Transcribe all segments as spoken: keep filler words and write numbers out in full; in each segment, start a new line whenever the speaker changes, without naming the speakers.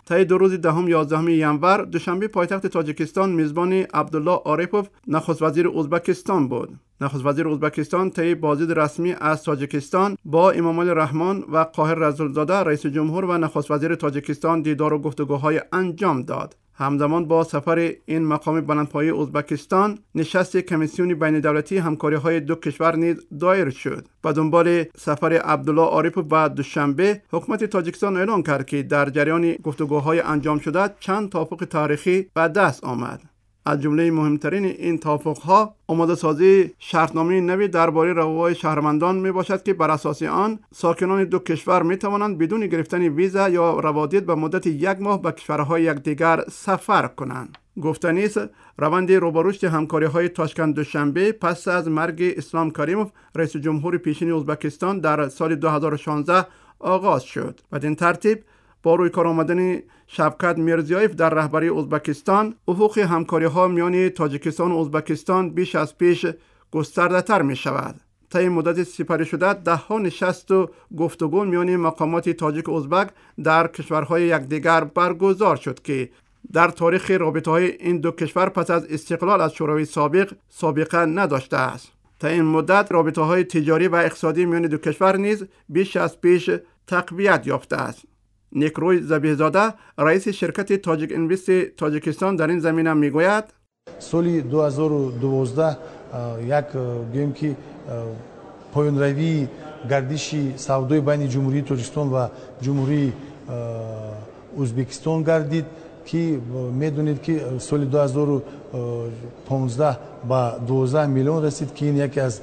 طی دو روز دهم یازدهم ینور دوشنبه پایتخت تاجیکستان میزبان عبدالله عارفوف نخست وزیر ازبکستان بود. نخست وزیر ازبکستان طی بازدید رسمی از تاجیکستان با امامالله رحمان و قاهر رسولزاده رئیس جمهور و نخست وزیر تاجیکستان دیدار و گفتگوهای انجام داد. همزمان با سفر این مقام بلندپایه ازبکستان نشست کمیسیون بین دولتی همکاری های دو کشور نیز دایر شد. به دنبال سفر عبدالله عارفوف و دوشنبه حکومت تاجیکستان اعلام کرد که در جریان گفتگوهای انجام شده چند توافق تاریخی به دست آمد. از جمله مهمترین این توافق‌ها آماده سازی شرطنامه نوی درباره روابط شهروندان می باشد که بر اساس آن ساکنان دو کشور می توانند بدون گرفتن ویزا یا روادید به مدت یک ماه به کشورهای یکدیگر سفر کنند. گفتنی است روند روبرشت همکاری‌های تاشکند دوشنبه پس از مرگ اسلام کریموف رئیس جمهور پیشین ازبکستان در سال دو هزار و شانزده آغاز شد. بدین ترتیب با روی کار آمدن شوکت میرزیایف در رهبری ازبکستان افق همکاری ها میان تاجیکستان و ازبکستان بیش از پیش گسترده تر می شود. طی مدت سپری شده ده ها نشست و گفتگو میان مقامات تاجیک و ازبک در کشورهای یکدیگر برگزار شد که در تاریخ رابطه های این دو کشور پس از استقلال از شوروی سابق سابقه نداشته است. تا این مدت رابطه های تجاری و اقتصادی میان دو کشور نیز بیش از پیش تقویت یافته است. نیکروی زبیحزاده رئیس شرکت تاجیک اینوست تاجیکستان در این زمینه میگوید
سال دو هزار و دوازده یک گویم که پایان روی گردش سودای بین جمهوری تاجیکستان و جمهوری ازبکستان گردید که میدونید که سال دو هزار و پانزده با دوازده میلیون رسید که این یکی از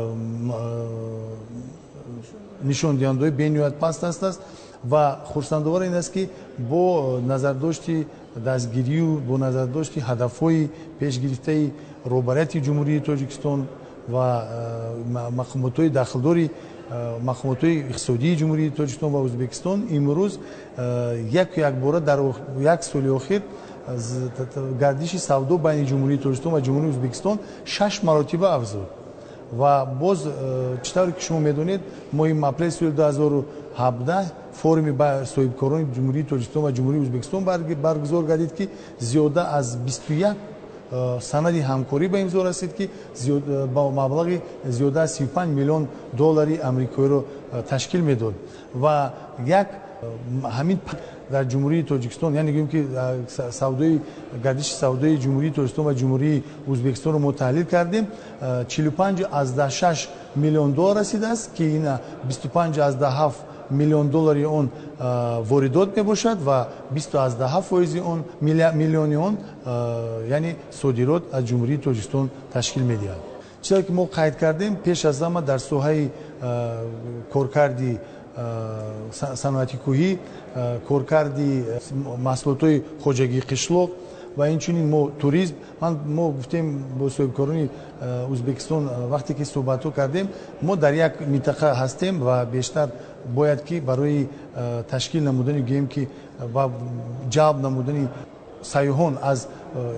نشان دهنده بین‌المللی پست است و خرسندوار این است که با نظرداشت دستگیری و با نظرداشت هدف‌های پیش گرفته روبرات جمهوری تاجیکستان و مقامات داخلداری مقامات اقتصادی جمهوری تاجیکستان و ازبکستان امروز یک یک بار در یک سال اخیر گردش سودا بین جمهوری تاجیکستان و جمهوری ازبکستان شش مرتبه افزود و باز چطوری که شما میدونید ما این اپریل سال دو هزار و هفده فورومی با صاحبکاران جمهوری تاجیکستان و جمهوری ازبکستان برگزار گردید که زیاده از بیست و یک سند همکاری به امضا رسید که با مبلغ زیاده از سی و پنج میلیون دلار آمریکایی رو تشکیل میداد و یک همین در جمهوری تاجیکستان یعنی میگیم که سودای گردش سودای جمهوری تاجیکستان و جمهوری ازبکستان رو تحلیل کردیم چهل و پنج ازده شش میلیون دلار رسیده است که این بیست و پنج ازده هفت میلیون دلاری اون واردات می باشد و بیست ازده هفت فایز اون میلیون اون یعنی صادرات از جمهوری تاجیکستان تشکیل می دهد. چرا که ما قید کردیم پیش از همه در ساحه کارکردی صنعتی کوهی کارکردی محصولات خوجگی قشلاق و اینچنین ما توریسم من ما گفتیم با صاحبکاران ازبکستان وقتی که صحبت کردیم ما در یک منطقه هستیم و بیشتر باید که برای تشکیل نمودن گیم که و جلب نمودن سیاحان از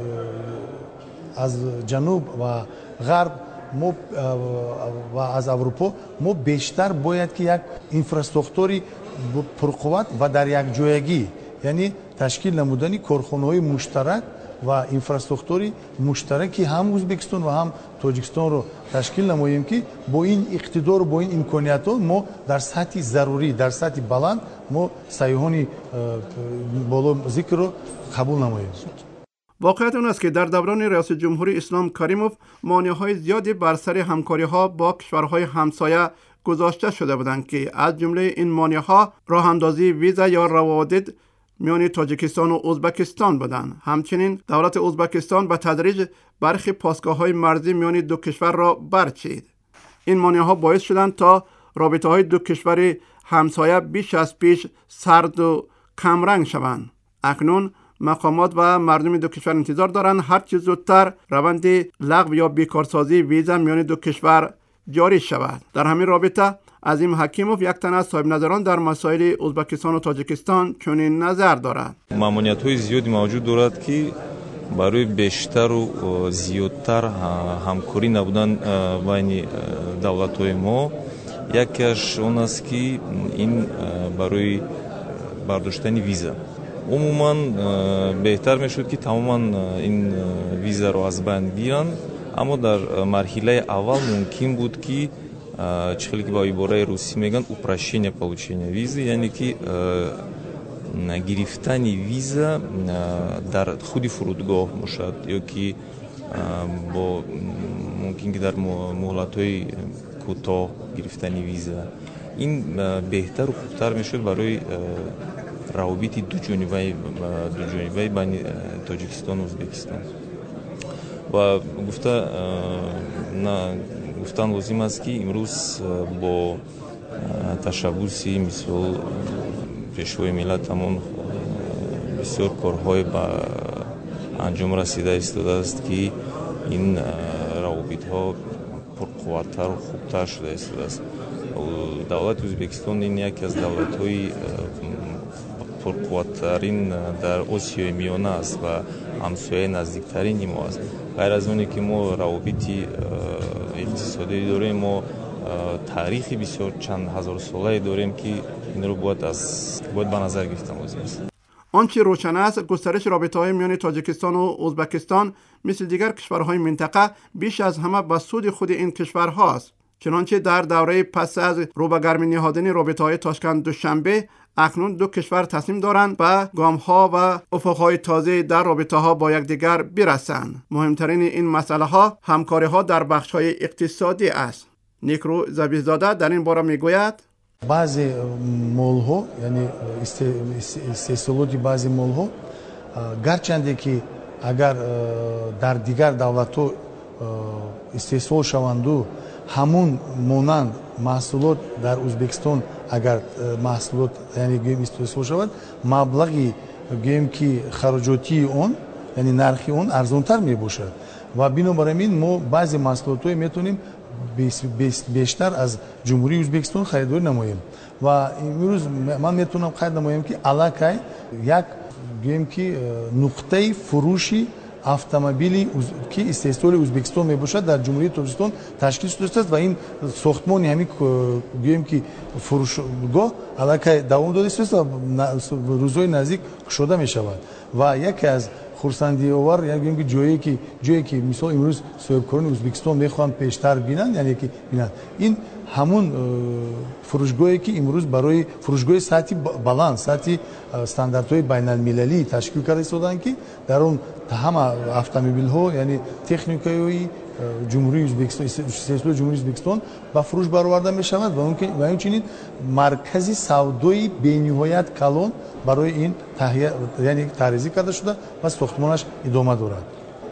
از جنوب و غرب ما و از اروپا ما بیشتر باید که یک اینفراستراکچوری پرقوت و در یک جایگی یعنی تشکیل نمودن کارخانه‌های مشترک و اینفراستراکچوری مشترکی هم ازبکستان و هم تاجیکستان رو تشکیل نماییم که با این اقتدار و با این امکانیت ما در سطح ضروری در سطح بلند ما سیاحان بالا ذکر رو قبول نماییم.
واقعیت اون است که در دوران رئیس جمهوری اسلام کریموف مانع‌های زیادی بر سر همکاری‌ها با کشورهای همسایه گذاشته شده بودند که از جمله این مانع‌ها راه اندازی ویزا یا روادید میان تاجیکستان و ازبکستان بودند. همچنین دولت ازبکستان به تدریج برخی پاسگاه‌های مرزی میان دو کشور را برچید. این مانع‌ها باعث شدند تا رابطه‌های دو کشور همسایه بیش از پیش سرد و کمرنگ شوند. اکنون مقامات و مردم دو کشور انتظار دارند هر چه زودتر روند لغو یا بیکارسازی ویزا میان دو کشور جاری شود. در همین رابطه عظیم حکیموف یک تن از صاحب نظران در مسائل ازبکستان و تاجیکستان چنین نظر دارد.
ممانعت‌های زیادی موجود دارد که برای بیشتر و زیادتر همکاری نبودن بین دولت‌های ما یکیش اون است که این برای برداشتن ویزا عموما بهتر میشد که تماما این ویزا رو از بین گیرن، اما در مرحله اول ممکن بود که چخیلی که با عباره روسی میگن упрощение получения визы، یعنی که گرفتن ویزا در خود فرودگاه باشد یا که با ممکن که در مهلت‌های کوتاه گرفتن ویزا. این بهتر و خوبتر میشد برای روابط دو جانبه دو جانبه بین تاجیکستان و ازبکستان. و گفته نه گفتن لازم است که امروز با تشبوسی مثل پیشوای ملت همون بسیار کارهای با انجام رسیده ایستاده است که این روابط ها پرقوت‌تر و خوبتر شده ایستاده است. دولت ازبکستان این یکی از دولت های پرقوت‌ترین در آسیای میانه است و همسایه نزدیکترین ما است. غیر از اونی که ما روابط اقتصادی داریم، ما تاریخی بسیار چند هزار ساله داریم که این رو باید از باید به نظر گرفتن لازم است.
آنچه روشن است گسترش رابطه‌های میان تاجیکستان و ازبکستان مثل دیگر کشورهای منطقه بیش از همه به سود خود این کشورهاست. چنانچه در دوره پس از روبه‌گرمی نهادن رابطه‌های تاشکند دوشنبه، اکنون دو کشور تصمیم دارند به گام‌ها و افق‌های تازه در رابطه‌ها با یکدیگر برسند. مهمترین این مسئله‌ها همکاری‌ها در بخش‌های اقتصادی است. نیکرو زبیح‌زاده در این باره می‌گوید
بعضی مول‌ها، یعنی استحصالات بعضی مول‌ها، گرچند که اگر در دیگر دولت‌ها استحصال شوند، همون مانند محصولات در ازبکستان اگر محصولات یعنی گویم استحصال شود، مبلغی گویم که خراجاتی اون یعنی نرخی اون ارزانتر می باشد و بنابراین ما بعضی محصولات های میتونیم بیشتر از جمهوری ازبکستان خریداری نماییم و امروز من میتونم خرید نمایم که علاقه یک گویم که نقطه فروشی автомобили ки истеҳсоли Ӯзбекистон мебошад дар ҷумҳурии Тоҷикистон ташкил шудааст ва ин сохтмони ҳамин гӯем ки фурӯшгоҳ аллакай давом дода истааст ва рӯзҳои наздик кушода мешавад ва яке аз хурсандиовар гӯем ки ҷое ки ҷое ки мисол имрӯз соҳибкорони Ӯзбекистон мехоҳанд пештар бинанд яъне ки бинанд ин ҳамун фурӯшгоҳе ки имрӯз барои фурӯшгоҳи сатҳи баланд сатҳи стандартҳои байналмилалӣ ташкил карда истодаанд ки дар он ҳама автомобилҳо яъне техникаи ҷумҳурии Ӯзбекистон истеҳсоли ҷумҳурии Ӯзбекистон ба фурӯш бароварда мешавад ва инчунин маркази савдои бениҳоят калон барои ин таҳия яъне тарҳрезӣ карда шуда ва сохтмонаш идома дорад.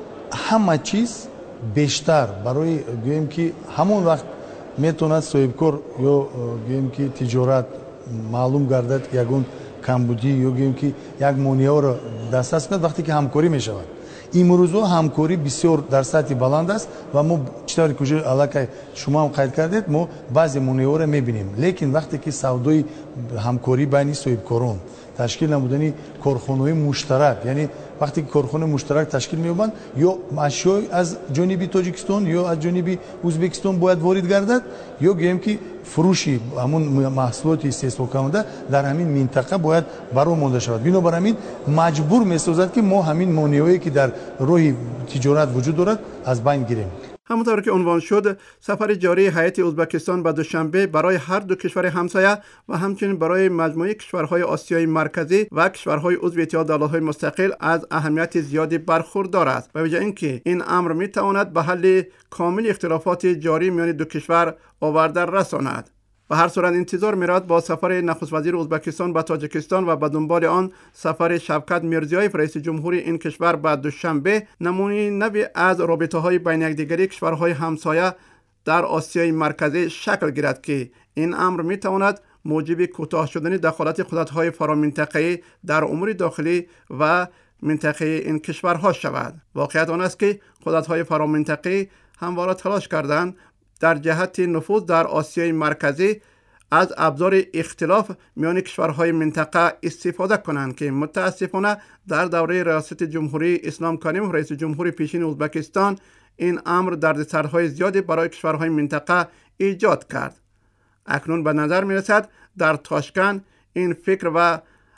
ҳама чиз бештар барои гӯем ки ҳамон вақт метавонад соҳибкор ё гӯем ки тиҷорат маълум гардад ки ягон камбудӣ ё гӯем ки як монеаро дастрас кунад вақте ки ҳамкорӣ мешавад. имрӯзҳо ҳамкорӣ бисёр дар сатҳи баланд аст ва мо читори кӯҷа аллакай шумоам қайд кардед мо баъзе монеаҳоро мебинем, лекин вақте ки савдои ҳамкорӣ байни соҳибкорон ташкил намудани корхонаҳои муштарак яъне вақте ки корхонаи муштарак ташкил меёбанд ё ашёи аз ҷониби тоҷикистон ё аз ҷониби ӯзбекистон бояд ворид гардад ё гӯем ки фурӯши ҳамун маҳсулоти истеҳсолкунанда дар ҳамин минтақа бояд баро монда шавад. бинобар ҳамин маҷбур месозад ки мо ҳамин монеаҳое ки дар роҳи тиҷорат вуҷуд дорад аз байн гирем.
همونطور که عنوان شد، سفر جاری هیئت ازبکستان به دوشنبه برای هر دو کشور همسایه و همچنین برای مجموعه کشورهای آسیای مرکزی و کشورهای عضو اتحاد دولت‌های مستقل از اهمیت زیادی برخوردار است و به جای اینکه این امر میتواند به حل کامل اختلافات جاری میان دو کشور آورده رساند. و هر صورت انتظار می‌رود با سفر نخست وزیر ازبکستان به تاجیکستان و به دنبال آن سفر شوکت میرزیایف رئیس جمهوری این کشور به دوشنبه نمونه نوی از رابطه‌های بین یکدیگری کشورهای همسایه در آسیای مرکزی شکل گیرد که این امر می‌تواند موجب کوتاه شدن دخالت قدرت‌های فرامنطقه‌ای در امور داخلی و منطقه این کشورها شود. واقعیت آن است که قدرت‌های فرامنطقه‌ای همواره تلاش کردند در جهت نفوذ در آسیای مرکزی از ابزار اختلاف میان کشورهای منطقه استفاده کنند که متاسفانه در دوره ریاست جمهوری اسلام کریمov رئیس جمهور پیشین ازبکستان این امر دردسرهای زیادی برای کشورهای منطقه ایجاد کرد. اکنون به نظر می رسد در تاشکند این فکر و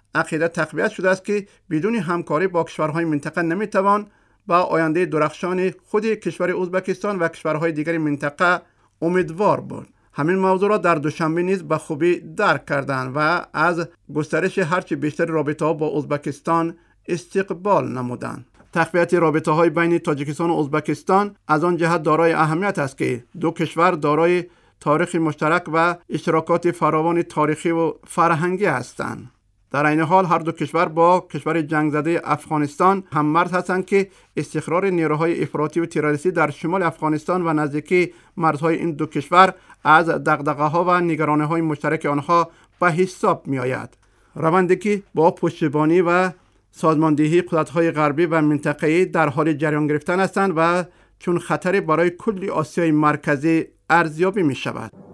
عقیده تقویت شده است که بدون همکاری با کشورهای منطقه نمیتوان با آینده درخشان خود کشور ازبکستان و کشورهای دیگر منطقه امیدوار بود. همین موضوع را در دوشنبه نیز به خوبی درک کردند و از گسترش هرچی بیشتر رابطه‌ها با ازبکستان استقبال نمودند. تقویت رابطه‌های بین تاجیکستان و ازبکستان از آن جهت دارای اهمیت است که دو کشور دارای تاریخ مشترک و اشتراکات فراوان تاریخی و فرهنگی هستند. در این حال هر دو کشور با کشور جنگ زده افغانستان هم مرز هستند که استقرار نیروهای افراطی و تروریستی در شمال افغانستان و نزدیکی مرزهای این دو کشور از دغدغه‌ها و نگرانی‌های مشترک آنها به حساب می‌آید. روندی که با پشتیبانی و سازماندهی قدرت‌های غربی و منطقه‌ای در حال جریان گرفتن هستند و چون خطری برای کل آسیای مرکزی ارزیابی می‌شود.